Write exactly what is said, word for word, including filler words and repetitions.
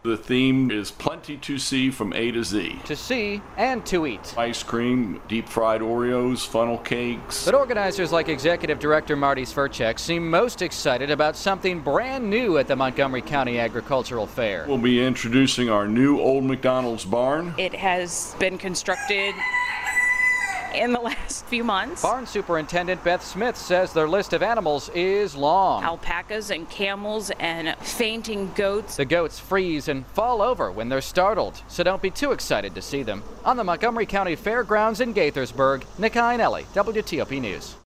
The theme is plenty to see from A to Z. To see and to eat. Ice cream, deep fried Oreos, funnel cakes. But organizers like Executive Director Marty Sverchek seem most excited about something brand new at the Montgomery County Agricultural Fair. We'll be introducing our new Old McDonald's barn. It has been constructed in the last few months. Barn Superintendent Beth Smith says their list of animals is long. Alpacas and camels and fainting goats. The goats freeze and fall over when they're startled, so don't be too excited to see them. On the Montgomery County Fairgrounds in Gaithersburg, Nick Iannelli, W T O P News.